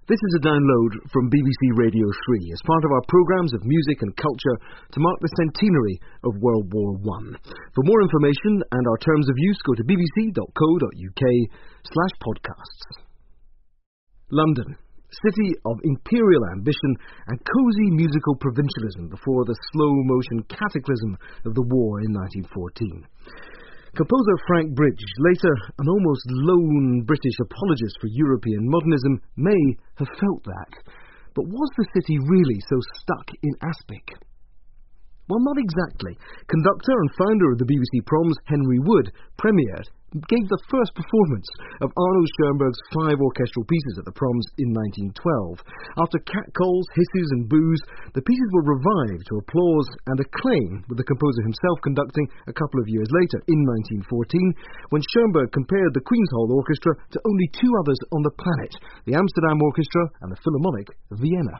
This is a download from BBC Radio 3 as part of our programmes of music and culture to mark the centenary of World War I. For more information and our terms of use, go to bbc.co.uk/podcasts. London, city of imperial ambition and cosy musical provincialism before the slow-motion cataclysm of the war in 1914. Composer Frank Bridge, later an almost lone British apologist for European modernism, may have felt that. But was the city really so stuck in aspic? Well, not exactly. Conductor and founder of the BBC Proms, Henry Wood, gave the first performance of Arnold Schoenberg's 5 orchestral pieces at the Proms in 1912. After catcalls, hisses and boos, the pieces were revived to applause and acclaim, with the composer himself conducting a couple of years later, in 1914, when Schoenberg compared the Queen's Hall Orchestra to only 2 others on the planet, the Amsterdam Orchestra and the Philharmonic of Vienna.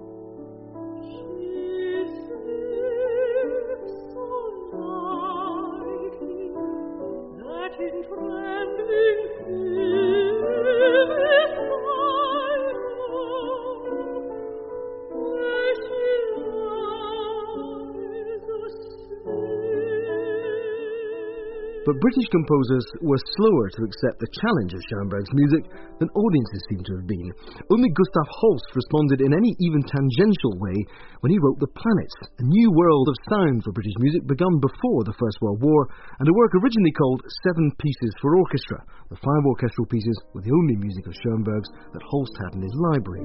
But British composers were slower to accept the challenge of Schoenberg's music than audiences seem to have been. Only Gustav Holst responded in any even tangential way when he wrote The Planets, a new world of sound for British music begun before the First World War, and a work originally called 7 Pieces for Orchestra. The 5 orchestral pieces were the only music of Schoenberg's that Holst had in his library.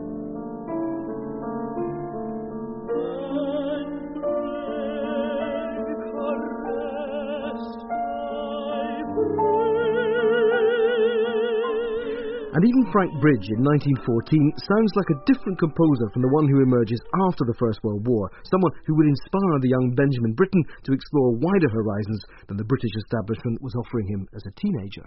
And even Frank Bridge in 1914 sounds like a different composer from the one who emerges after the First World War, someone who would inspire the young Benjamin Britten to explore wider horizons than the British establishment was offering him as a teenager.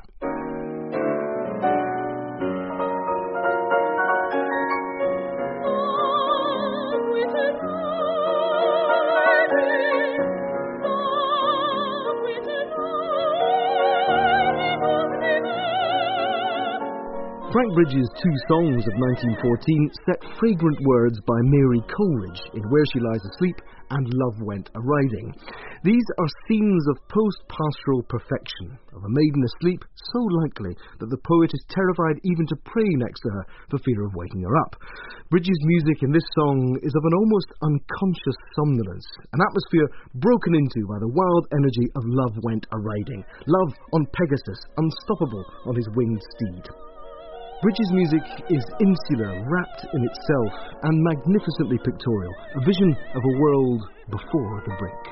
Frank Bridge's 2 songs of 1914 set fragrant words by Mary Coleridge in Where She Lies Asleep and Love Went A-Riding. These are scenes of post-pastoral perfection, of a maiden asleep so likely that the poet is terrified even to pray next to her for fear of waking her up. Bridge's music in this song is of an almost unconscious somnolence, an atmosphere broken into by the wild energy of Love Went A-Riding, love on Pegasus, unstoppable on his winged steed. Bridge's music is insular, wrapped in itself, and magnificently pictorial, a vision of a world before the brink.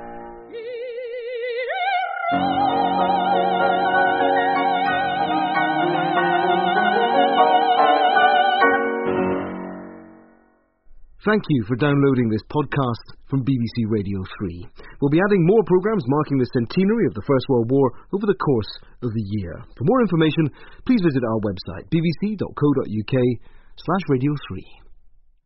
Thank you for downloading this podcast from BBC Radio 3. We'll be adding more programmes marking the centenary of the First World War over the course of the year. For more information, please visit our website, bbc.co.uk/radio3.